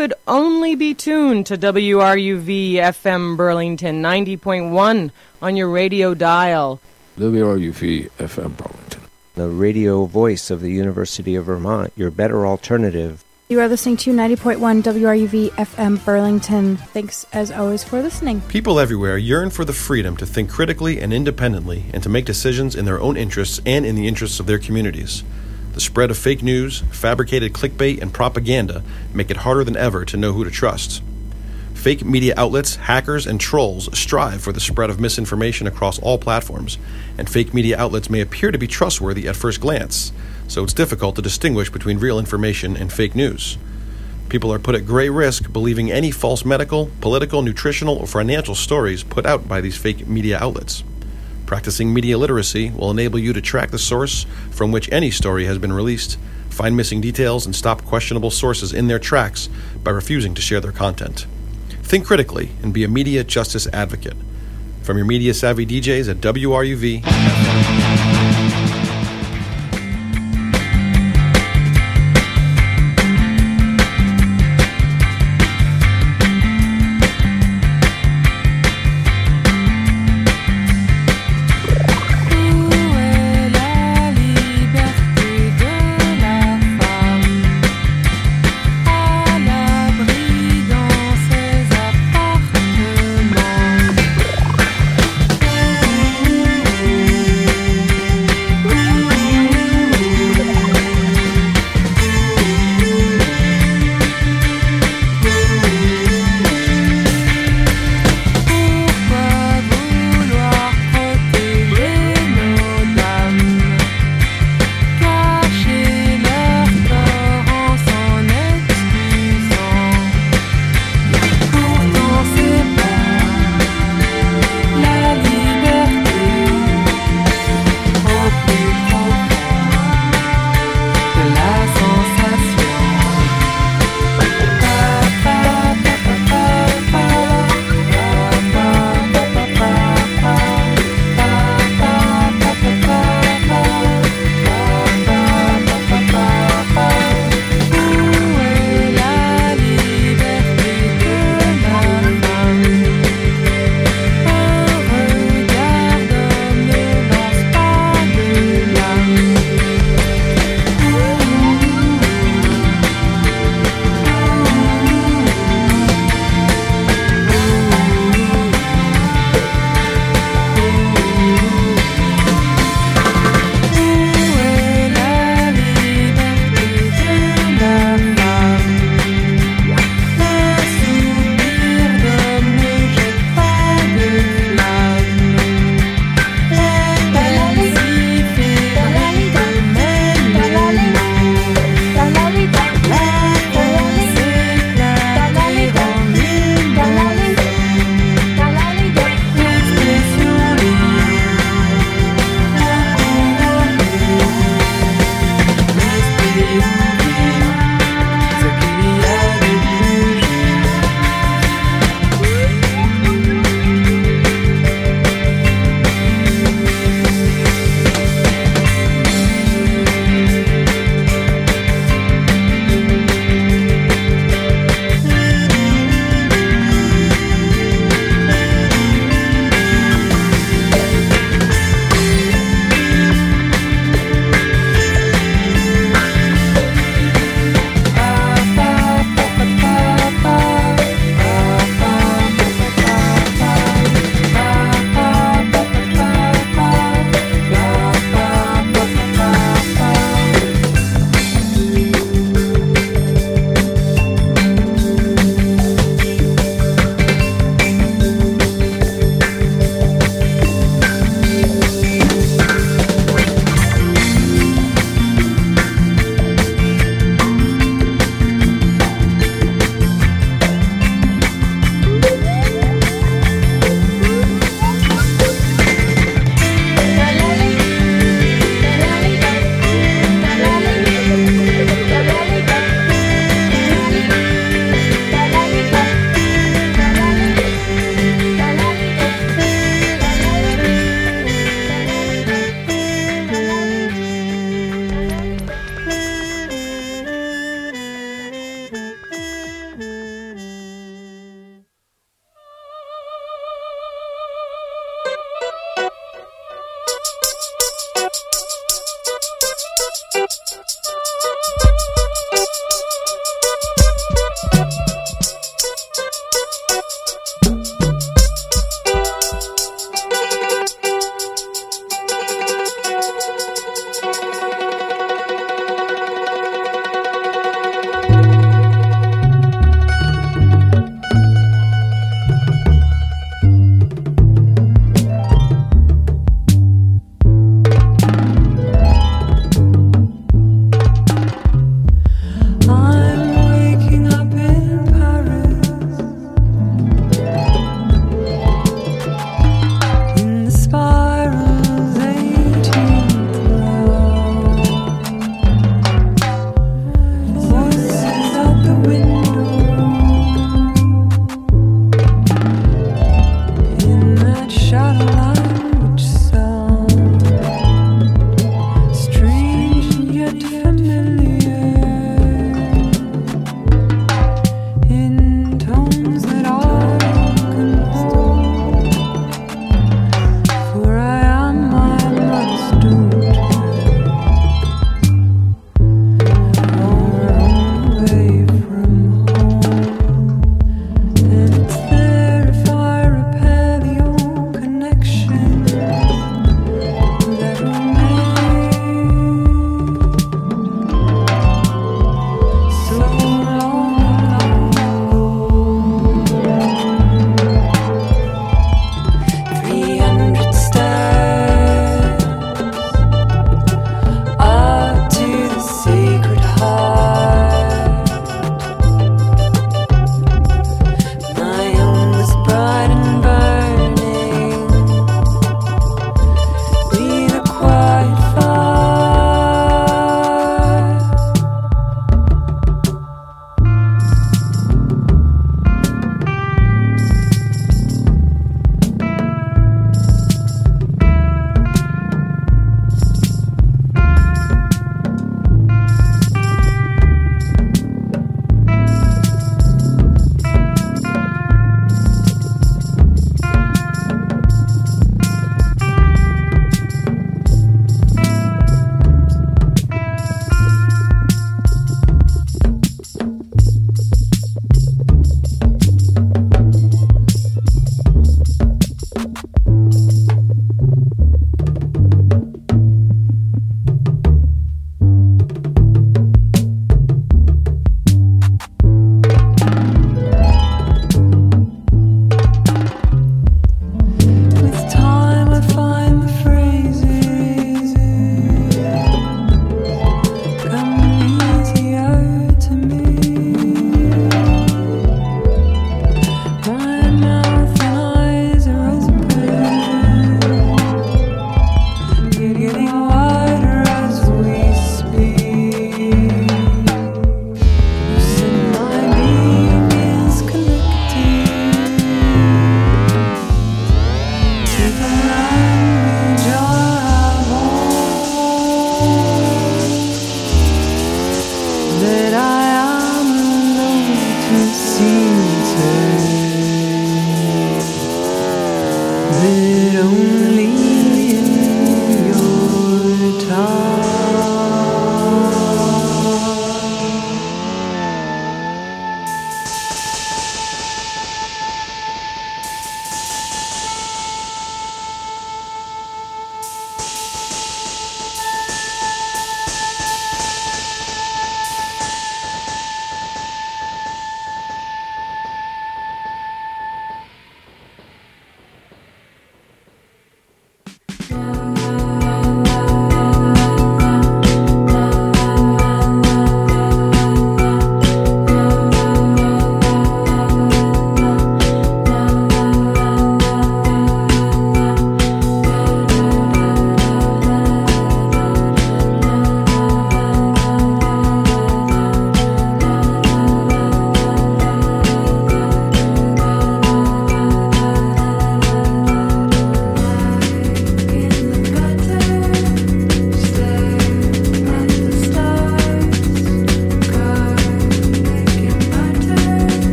could only be tuned to WRUV FM Burlington 90.1 on your radio dial. WRUV FM Burlington, the radio voice of the University of Vermont, your better alternative. You are listening to 90.1 WRUV FM Burlington. Thanks, as always, for listening. People everywhere yearn for the freedom to think critically and independently and to make decisions in their own interests and in the interests of their communities. The spread of fake news, fabricated clickbait, and propaganda make it harder than ever to know who to trust. Fake media outlets, hackers, and trolls strive for the spread of misinformation across all platforms, and fake media outlets may appear to be trustworthy at first glance, so it's difficult to distinguish between real information and fake news. People are put at great risk believing any false medical, political, nutritional, or financial stories put out by these fake media outlets. Practicing media literacy will enable you to track the source from which any story has been released, find missing details, and stop questionable sources in their tracks by refusing to share their content. Think critically and be a media justice advocate. From your media-savvy DJs at WRUV.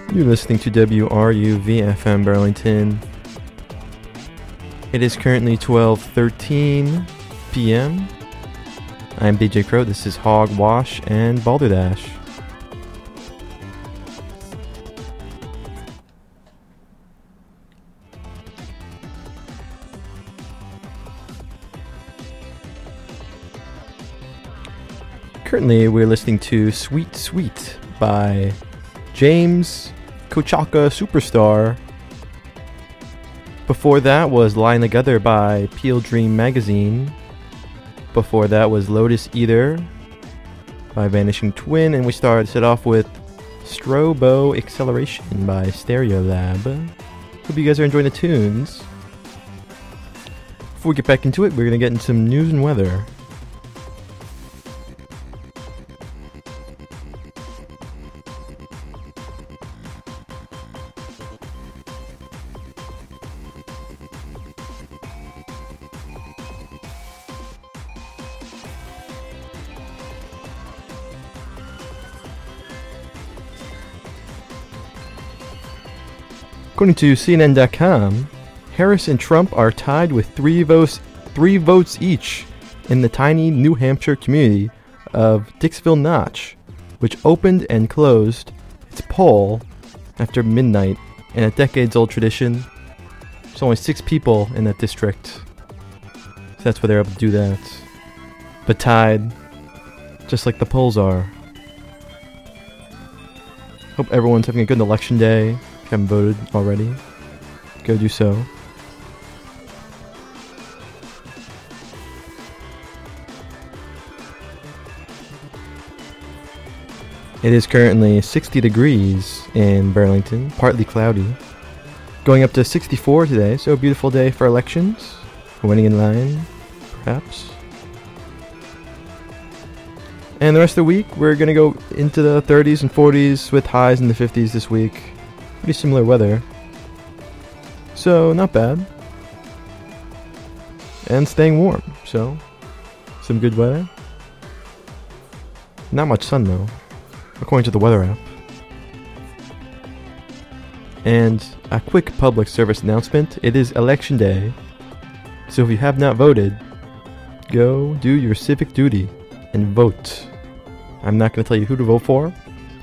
You're listening to WRUV-FM Burlington. It is currently 12:13 p.m. I'm DJ Crow. This is Hogwash and Balderdash. Currently, we're listening to Sweet Sweet by James Kochaka Superstar. Before that was Lying Together by Peel Dream Magazine. Before that was Lotus Eater by Vanishing Twin. And we started off with Strobo Acceleration by Stereolab. Hope you guys are enjoying the tunes. Before we get back into it, we're going to get into some news and weather. According to CNN.com, Harris and Trump are tied with three votes each in the tiny New Hampshire community of Dixville Notch, which opened and closed its poll after midnight in a decades-old tradition. There's only 6 people in that district, so that's why they're able to do that. But tied, just like the polls are. Hope everyone's having a good election day. If you haven't voted already, go do so. It is currently 60 degrees in Burlington, partly cloudy. Going up to 64 today, so a beautiful day for elections. Winning in line, perhaps. And the rest of the week, we're going to go into the 30s and 40s with highs in the 50s this week. Pretty similar weather. So, not bad. And staying warm, so some good weather. Not much sun though, according to the weather app. And a quick public service announcement. It is election day. So if you have not voted, go do your civic duty and vote. I'm not going to tell you who to vote for.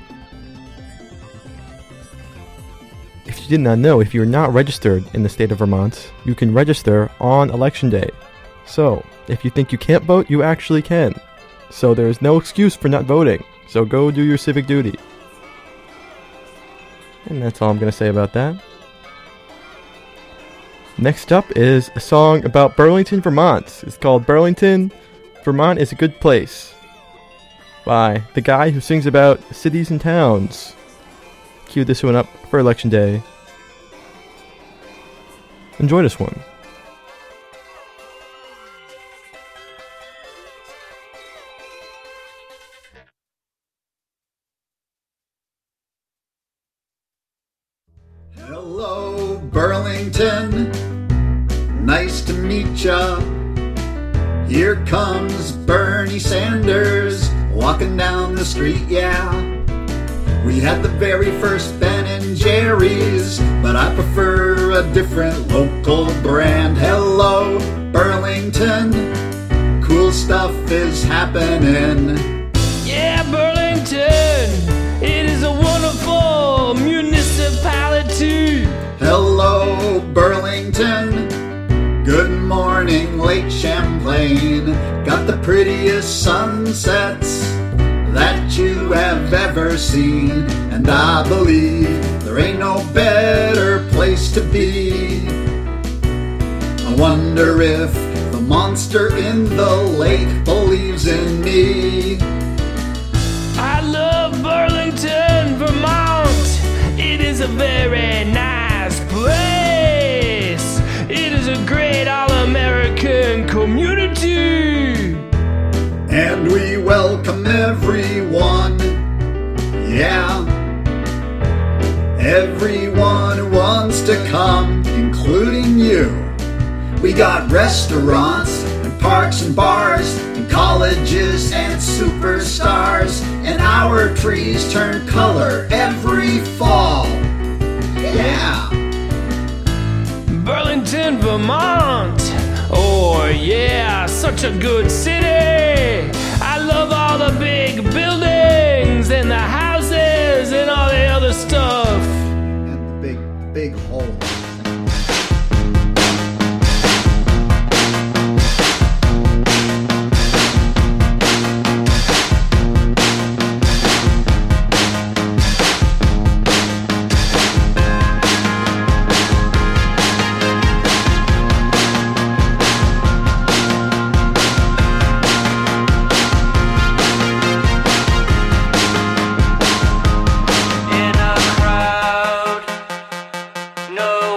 If you did not know, if you're not registered in the state of Vermont, you can register on election day. So, if you think you can't vote, you actually can. So there is no excuse for not voting. So go do your civic duty. And that's all I'm going to say about that. Next up is a song about Burlington, Vermont. It's called Burlington, Vermont is a Good Place, by the guy who sings about cities and towns. Cue this one up for election day. Enjoy this one. Hello, Burlington. Nice to meet ya. Here comes Bernie Sanders walking down the street, yeah. We had the very first Ben and Jerry's, but I prefer a different local brand. Hello, Burlington. Cool stuff is happening. Yeah, Burlington, it is a wonderful municipality. Hello, Burlington. Good morning, Lake Champlain. Got the prettiest sunsets that you have ever seen, and I believe there ain't no better place to be. I wonder if the monster in the lake believes in me. I love Burlington, Vermont. It is a very nice place. It is a great all-American community. And we welcome everyone, yeah. Everyone who wants to come, including you. We got restaurants and parks and bars and colleges and superstars. And our trees turn color every fall. Vermont. Oh yeah, such a good city. I love all the big buildings and the houses and all the other stuff. And the big hole. No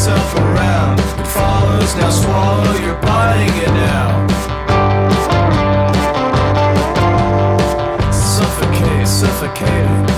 yourself around. It follows, now swallow, you're biting it now. Suffocate, suffocating.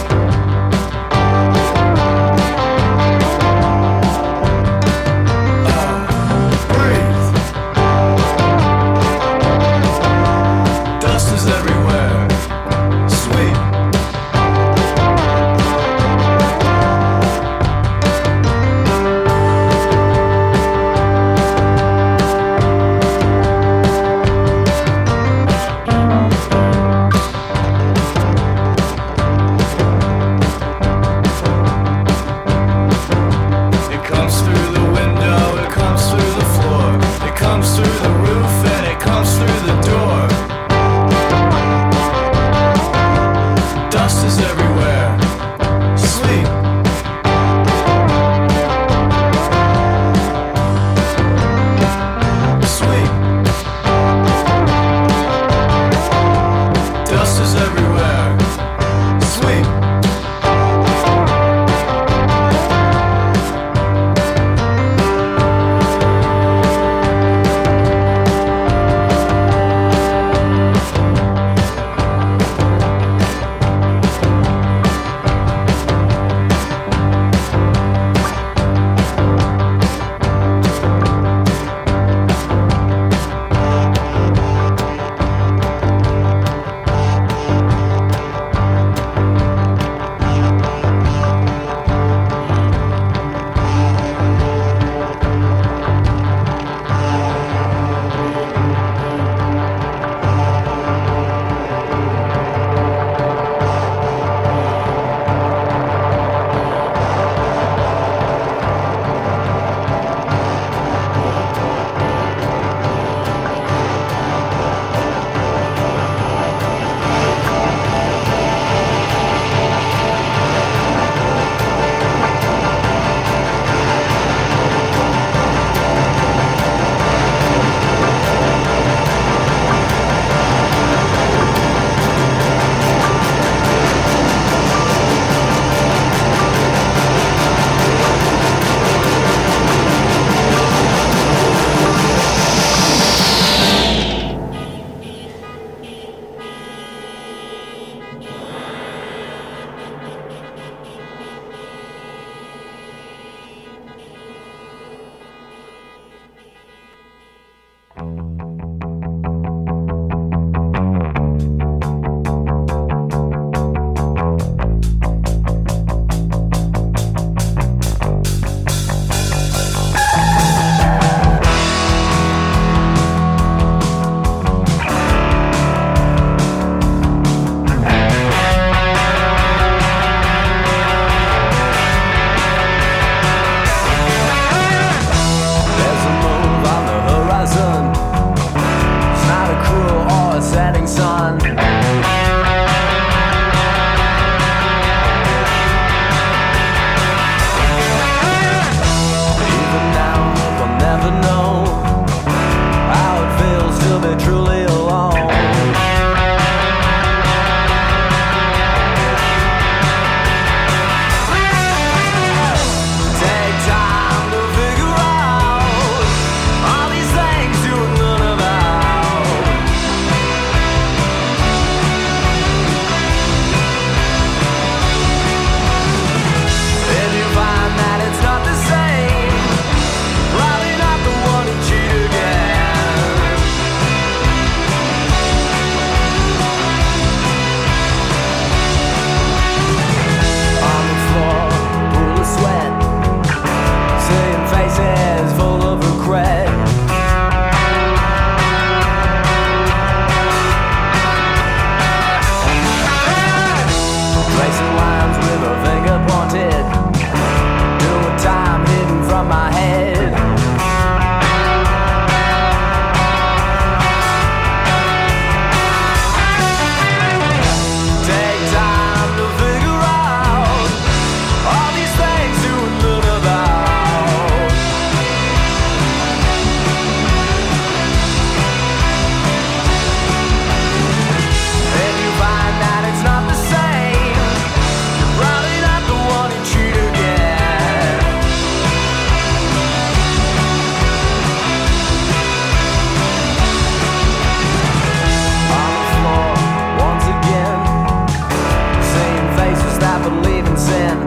believe in sin.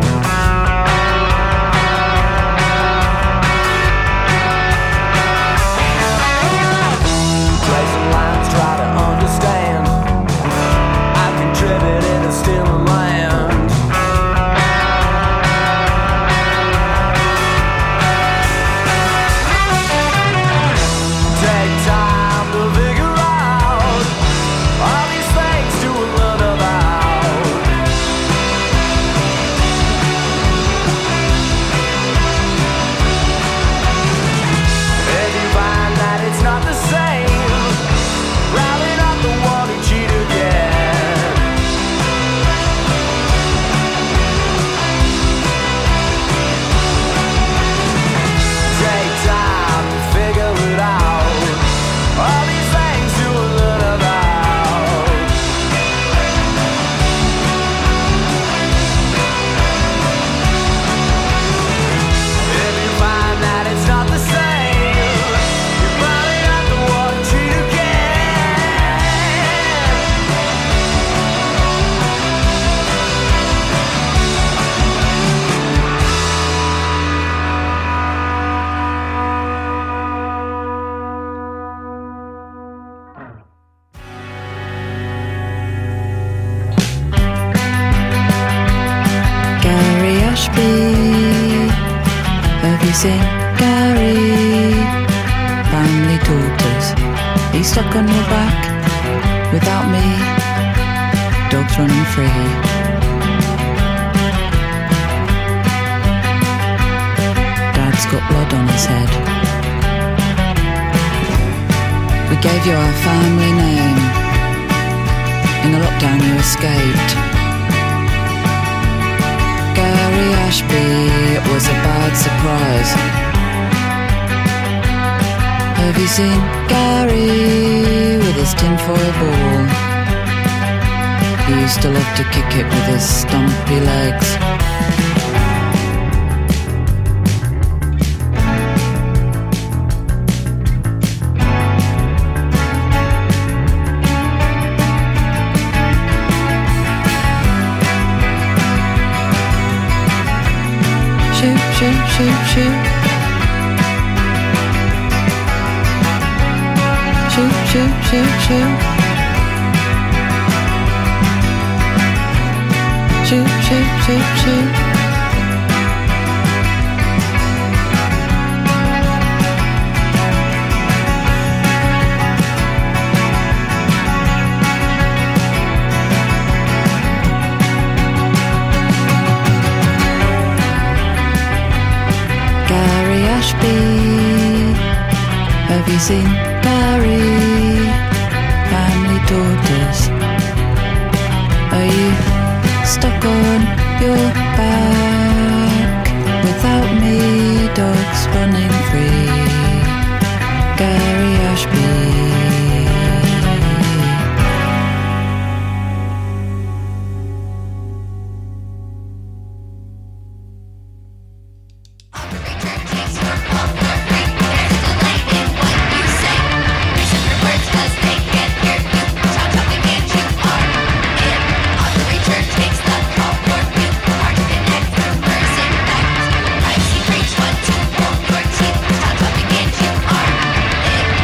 Tracing lines, try to understand. I've contributed to stealing land. Take time to figure out all these things to learn about. If you find that it's not the same, rallying up the one who cheat again. Take time to figure it out. All these things you will learn about. If you find that it's not the same, you're probably not the one to cheat again. Gary Ashby, have you seen Gary? Family daughters, he's stuck on your back. Without me, dogs running free. Dad's got blood on his head. We gave you our family name. In the lockdown you escaped. Gary Ashby, it was a bad surprise. Have you seen Gary with his tinfoil ball? He used to love to kick it with his stumpy legs. Shoot, shoot, shoot, shoot. Shoot, shoot, shoot, shoot. Shoot, shoot, shoot, shoot. Gary Ashby, have you seen Gary? Family daughters, are you stuck on your back? Without me, dogs running free. Gary Ashby. Takes the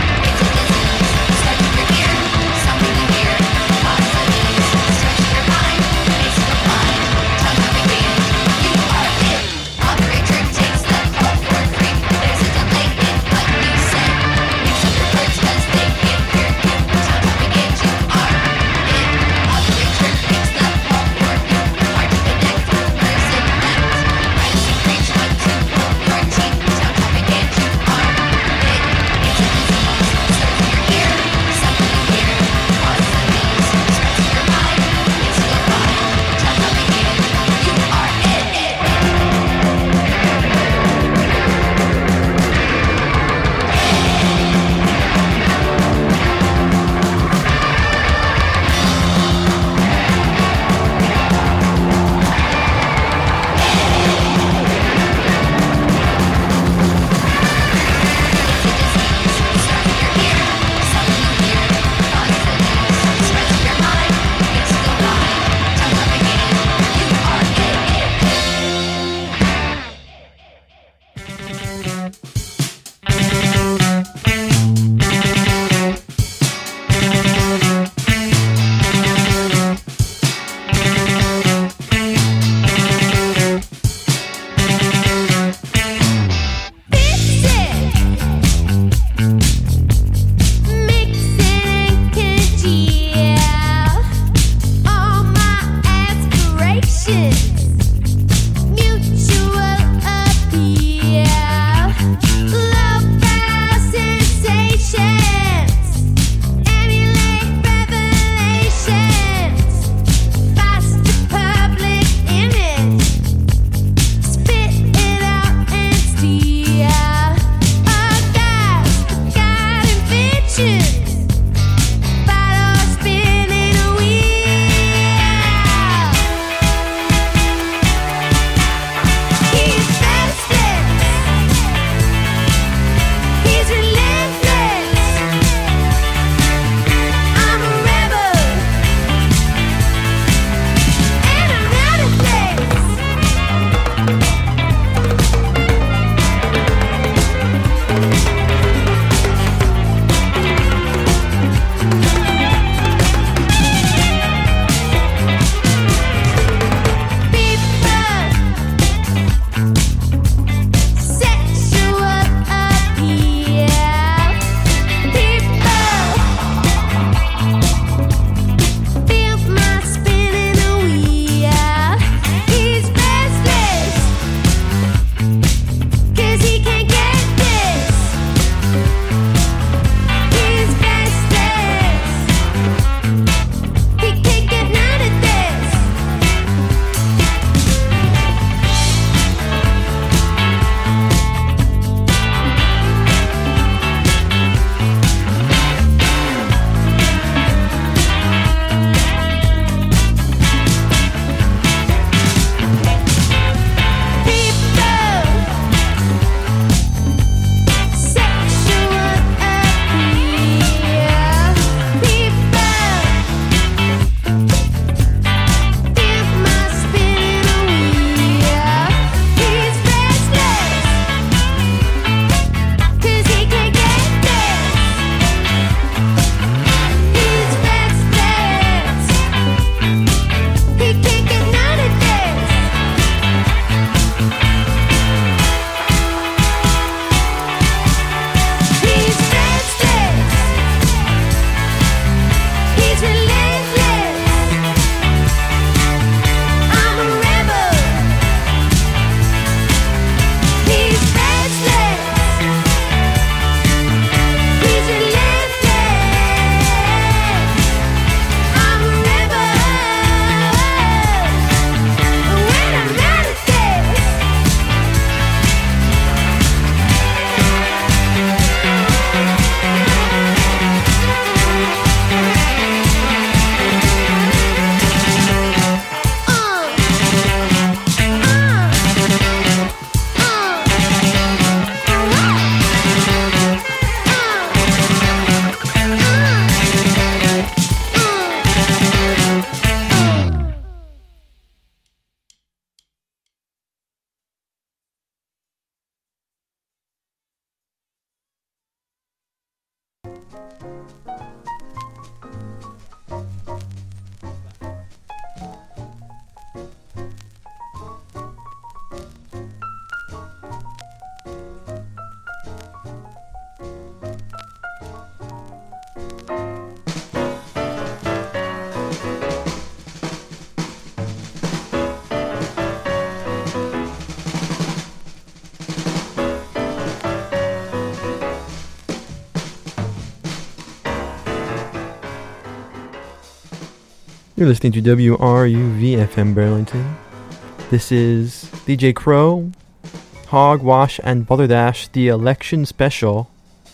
You're listening to WRUV FM Burlington. This is DJ Crow, Hogwash, and Balderdash, the election special.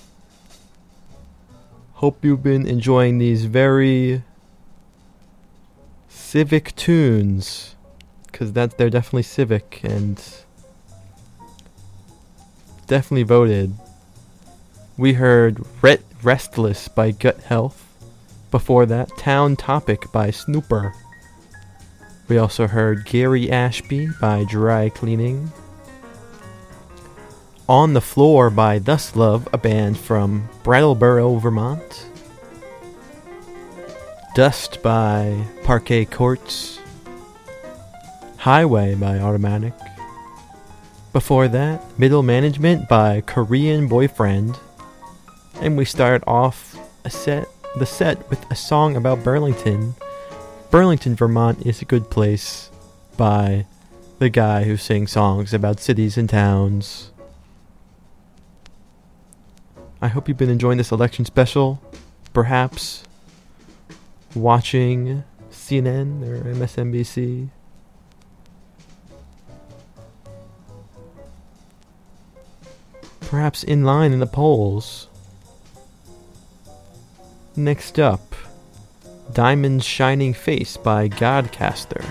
Hope you've been enjoying these very civic tunes, because they're definitely civic and definitely voted. We heard Restless by Gut Health. Before that, Town Topic by Snooper. We also heard Gary Ashby by Dry Cleaning. On the Floor by Thus Love, a band from Brattleboro, Vermont. Dust by Parquet Courts. Highway by Automatic. Before that, Middle Management by Korean Boyfriend. And we started off the set with a song about Burlington. Burlington, Vermont is a good place by the guy who sings songs about cities and towns. I hope you've been enjoying this election special. Perhaps watching CNN or MSNBC. Perhaps in line in the polls. Next up, Diamond's Shining Face by Godcaster.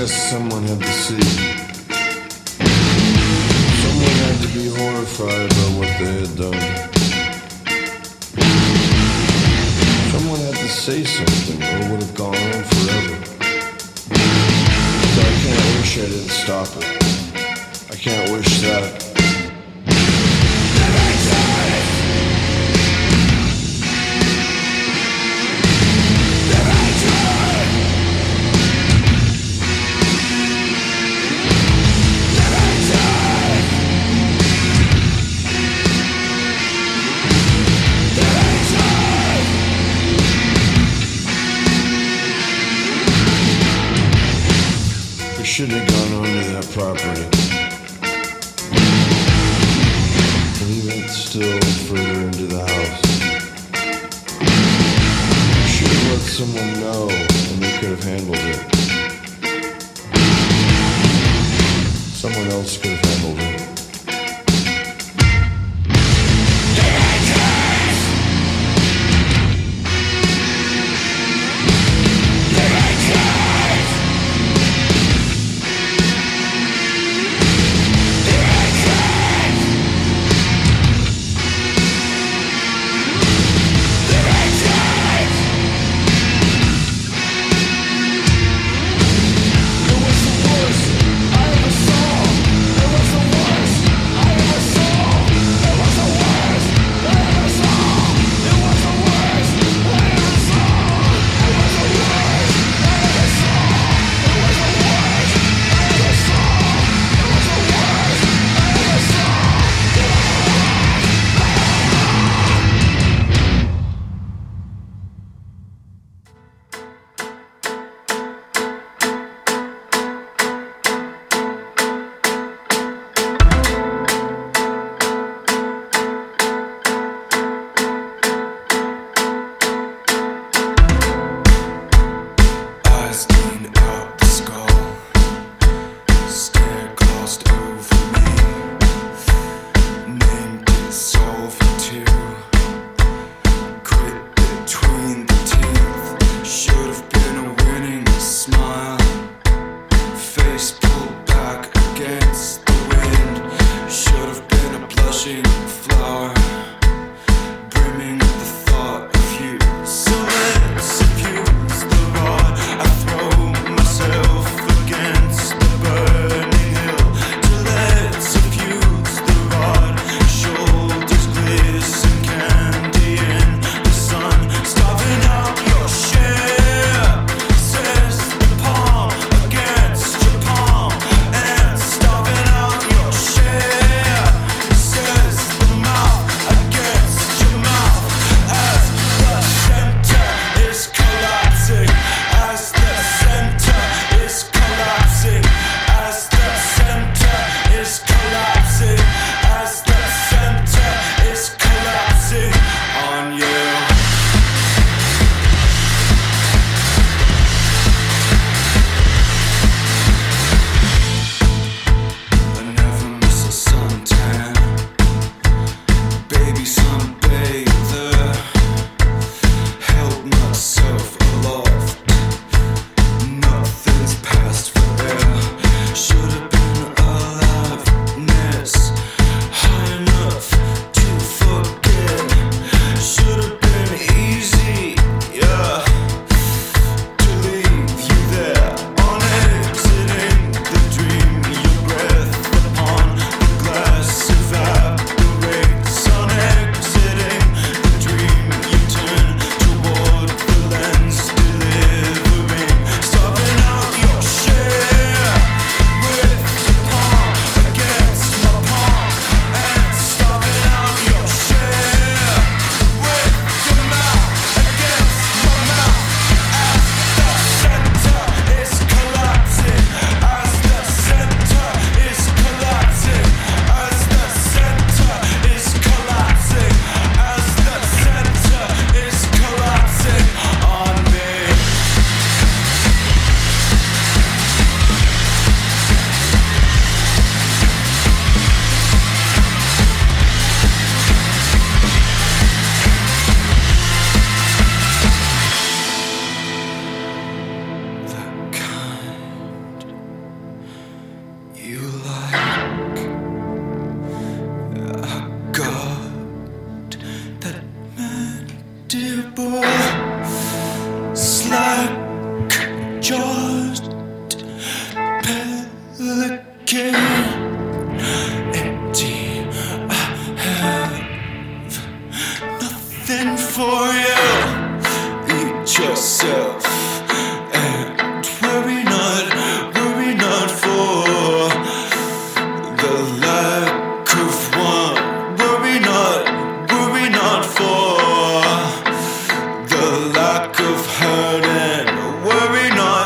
guess someone had to see. Someone had to be horrified by what they had done. Someone had to say something or it would have gone on forever. So I can't wish I didn't stop it. I can't wish that. Should have gone onto that property. And even still further into the house. Should have let someone know and they could have handled it. Someone else could have handled it. There was the worst I ever saw. There was the one broken, empty. I have nothing for you. Eat yourself and worry not for the lack of one. Worry not for the lack of hurt, and worry not.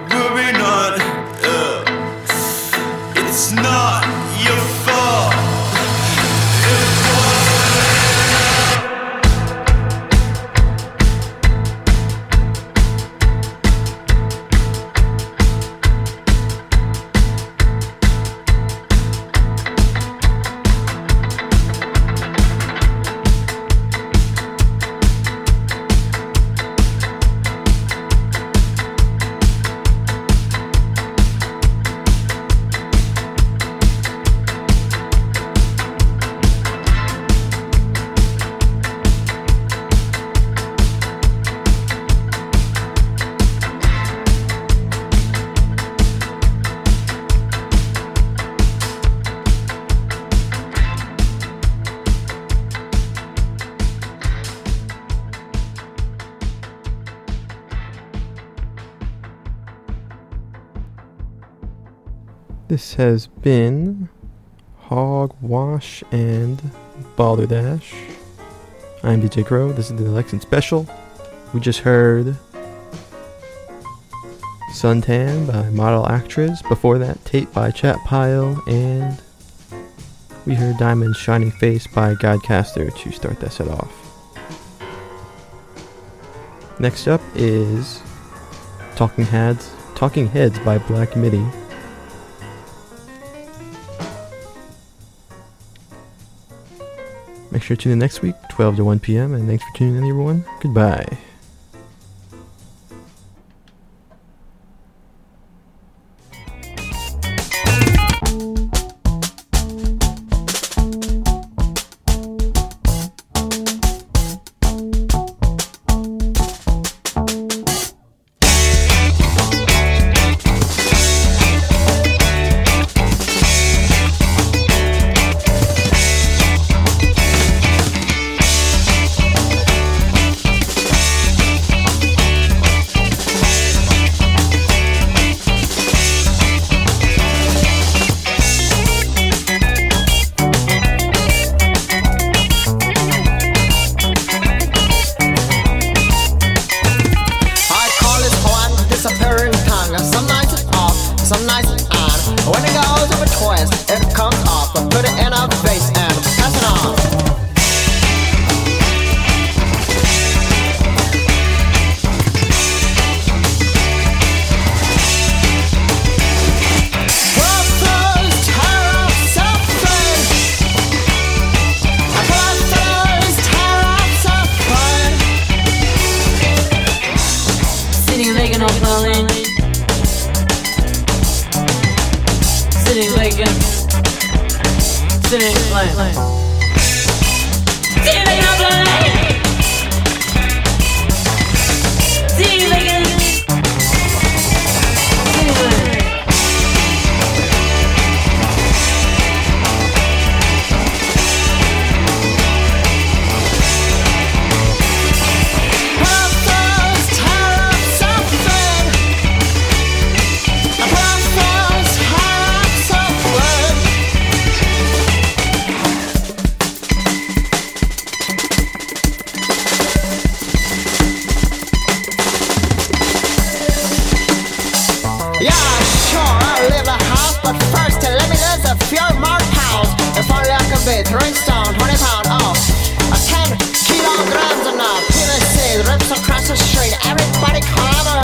It's not your fault. This has been Hogwash and Balderdash. I'm DJ Crow. This is the election special. We just heard Suntan by Model Actress. Before that, Tape by Chat Pile. And we heard Diamond's Shining Face by Godcaster to start that set off. Next up is Talking Heads by Black Midi. Make sure to tune in next week, 12 to 1 p.m. And thanks for tuning in, everyone. Goodbye. Throwing stone, 20 pound off. 10 kilograms enough. PVC rips across the street. Everybody clamor.